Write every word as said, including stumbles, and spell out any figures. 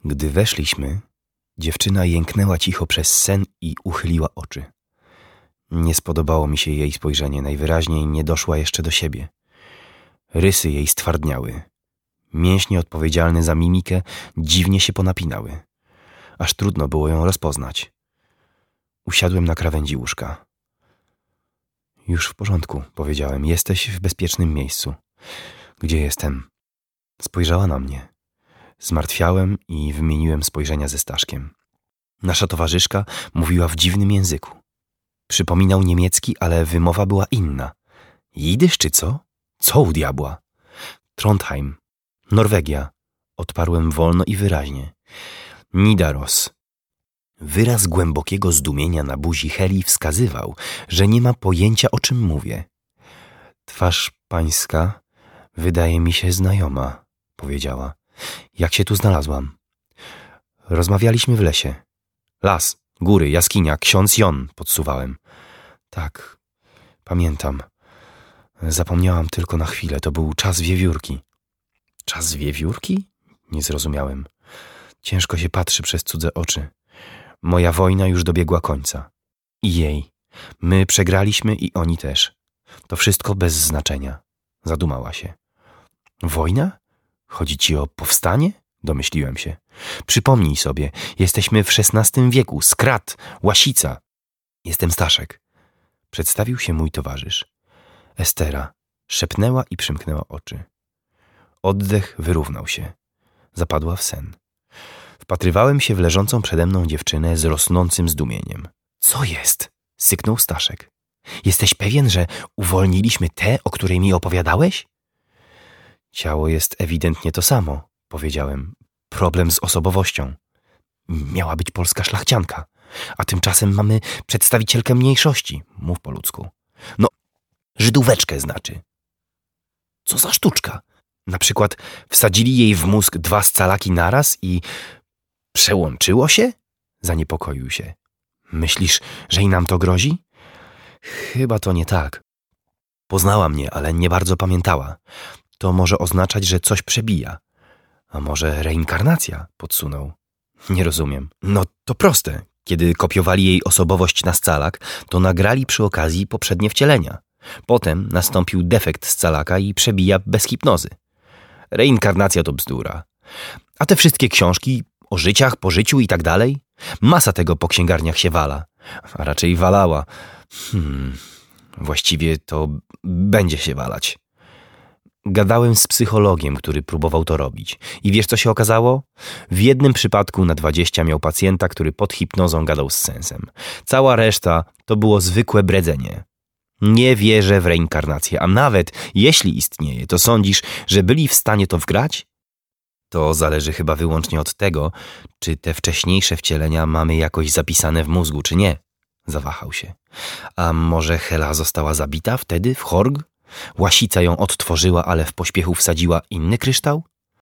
Gdy weszliśmy, dziewczyna jęknęła cicho przez sen i uchyliła oczy. Nie spodobało mi się jej spojrzenie, najwyraźniej nie doszła jeszcze do siebie. Rysy jej stwardniały. Mięśnie odpowiedzialne za mimikę dziwnie się ponapinały. Aż trudno było ją rozpoznać. Usiadłem na krawędzi łóżka. Już w porządku, powiedziałem. Jesteś w bezpiecznym miejscu. Gdzie jestem? Spojrzała na mnie. Zmartwiałem i wymieniłem spojrzenia ze Staszkiem. Nasza towarzyszka mówiła w dziwnym języku. Przypominał niemiecki, ale wymowa była inna. Jidysz czy co? Co u diabła? Trondheim. Norwegia. Odparłem wolno i wyraźnie. Nidaros. Wyraz głębokiego zdumienia na buzi Heli wskazywał, że nie ma pojęcia, o czym mówię. Twarz pańska wydaje mi się znajoma, powiedziała. Jak się tu znalazłam? Rozmawialiśmy w lesie. Las, góry, jaskinia, ksiądz Jon, podsuwałem. Tak, pamiętam. Zapomniałam tylko na chwilę, to był czas wiewiórki. Czas wiewiórki? Nie zrozumiałem. Ciężko się patrzy przez cudze oczy. Moja wojna już dobiegła końca. I jej. My przegraliśmy i oni też. To wszystko bez znaczenia. Zadumała się. Wojna? Chodzi ci o powstanie? Domyśliłem się. Przypomnij sobie, jesteśmy w szesnastym wieku. Skrat, Łasica. Jestem Staszek. Przedstawił się mój towarzysz. Estera szepnęła i przymknęła oczy. Oddech wyrównał się. Zapadła w sen. Wpatrywałem się w leżącą przede mną dziewczynę z rosnącym zdumieniem. Co jest? Syknął Staszek. Jesteś pewien, że uwolniliśmy tę, o której mi opowiadałeś? Ciało jest ewidentnie to samo, powiedziałem. Problem z osobowością. Miała być polska szlachcianka, a tymczasem mamy przedstawicielkę mniejszości. Mów po ludzku. No, Żydóweczkę znaczy. Co za sztuczka? Na przykład wsadzili jej w mózg dwa scalaki naraz i przełączyło się? Zaniepokoił się. Myślisz, że i nam to grozi? Chyba to nie tak. Poznała mnie, ale nie bardzo pamiętała. To może oznaczać, że coś przebija. A może reinkarnacja? Podsunął. Nie rozumiem. No to proste. Kiedy kopiowali jej osobowość na scalak, to nagrali przy okazji poprzednie wcielenia. Potem nastąpił defekt scalaka i przebija bez hipnozy. Reinkarnacja to bzdura. A te wszystkie książki o życiach, po życiu i tak dalej? Masa tego po księgarniach się wala. A raczej walała. Hmm, właściwie to będzie się walać. Gadałem z psychologiem, który próbował to robić. I wiesz, co się okazało? W jednym przypadku na dwadzieścia miał pacjenta, który pod hipnozą gadał z sensem. Cała reszta to było zwykłe bredzenie. Nie wierzę w reinkarnację, a nawet jeśli istnieje, to sądzisz, że byli w stanie to wgrać? To zależy chyba wyłącznie od tego, czy te wcześniejsze wcielenia mamy jakoś zapisane w mózgu, czy nie. Zawahał się. A może Hela została zabita wtedy w Horg? Łasica ją odtworzyła, ale w pośpiechu wsadziła inny kryształ?